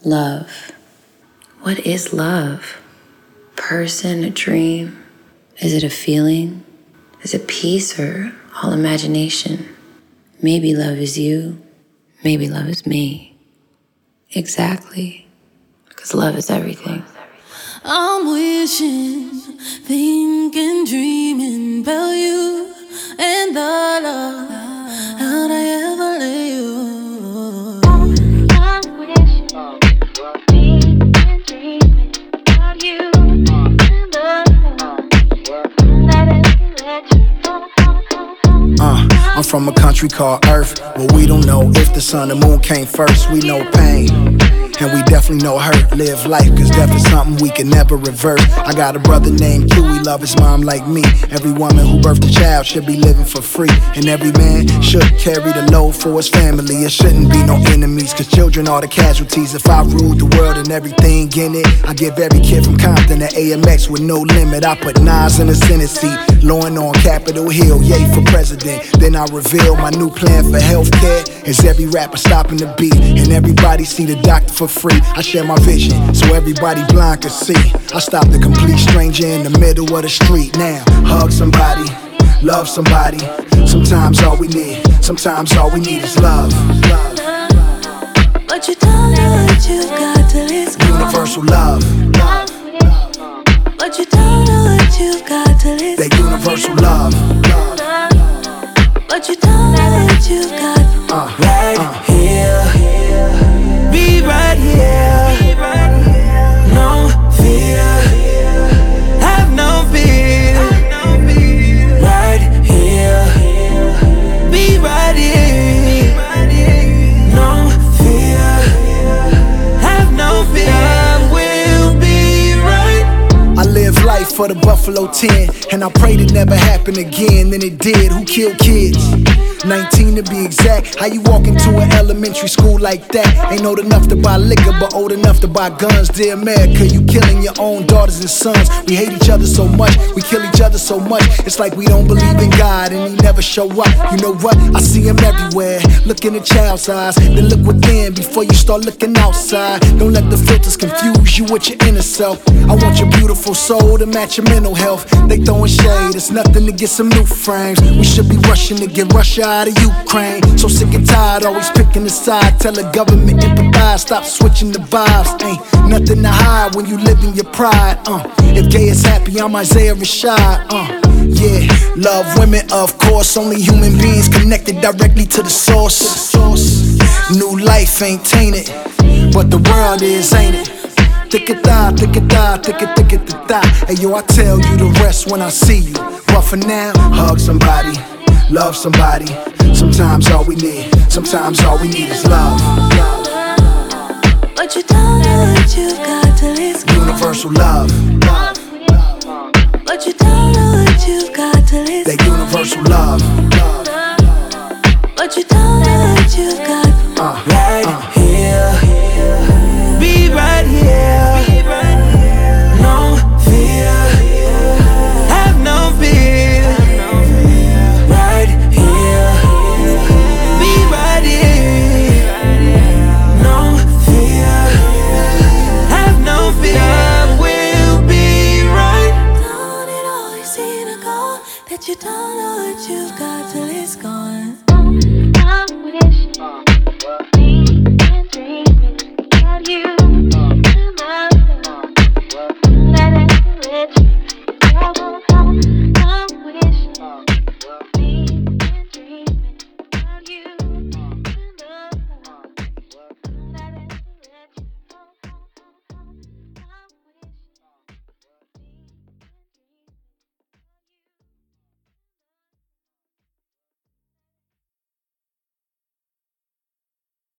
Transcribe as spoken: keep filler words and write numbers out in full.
Love. What is love? Person, a dream? Is it a feeling? Is it peace or all imagination? Maybe love is you. Maybe love is me. Exactly. Because love is everything. I'm wishing, thinking, dreaming about you and the love. How'd I ever let you? I'm wishing, thinking, dreaming about you and the love. How'd I ever let you? Uh, I'm from a country called Earth, where we don't know if the sun and moon came first. We know pain, and we definitely know hurt. Live life, cause death is something we can never revert. I got a brother named Q, he love his mom like me. Every woman who birthed a child should be living for free, and every man should carry the load for his family. It shouldn't be no enemies, cause children are the casualties. If I ruled the world and everything in it, I give every kid from Compton to A M X with no limit. I put Nas in the Senate seat, Lauren on Capitol Hill, yay for president. Then I reveal my new plan for healthcare. Is every rapper stopping the beat, and everybody see the doctor for free. I share my vision so everybody blind can see. I stop the complete stranger in the middle of the street. Now hug somebody, love somebody. Sometimes all we need, sometimes all we need is love. But you don't know what you got till it's gone. Universal love. But you don't know what you got till it's that universal love. But you don't know what you got. Uh, right uh. here, be right here. No fear, have no fear. Right here, be right here. No fear, have no fear. I will be right. I live life for the Buffalo ten, and I prayed it never happened again. Then it did. Who killed kids? nineteen to be exact. How you walk into an elementary school like that? Ain't old enough to buy liquor, but old enough to buy guns. Dear America, you killing your own daughters and sons. We hate each other so much, we kill each other so much. It's like we don't believe in God and he never show up. You know what? I see him everywhere. Look in a child's eyes, then look within before you start looking outside. Don't let the filters confuse you with your inner self. I want your beautiful soul to match your mental health. They throwing shade, it's nothing to get some new frames. We should be rushing to get Russia out of Ukraine. So sick and tired, always picking a side. Tell the government empathize, stop switching the vibes. Ain't nothing to hide when you live in your pride. Uh, if gay is happy, I'm Isaiah Rashad. Uh, yeah, love women, of course. Only human beings connected directly to the source. New life ain't tainted, but the world is, ain't it? Thick it thigh, thick it thigh, thick it, thick it, the thigh. Hey yo, I tell you the rest when I see you. But for now, hug somebody, love somebody. Sometimes all we need, sometimes all we need is love.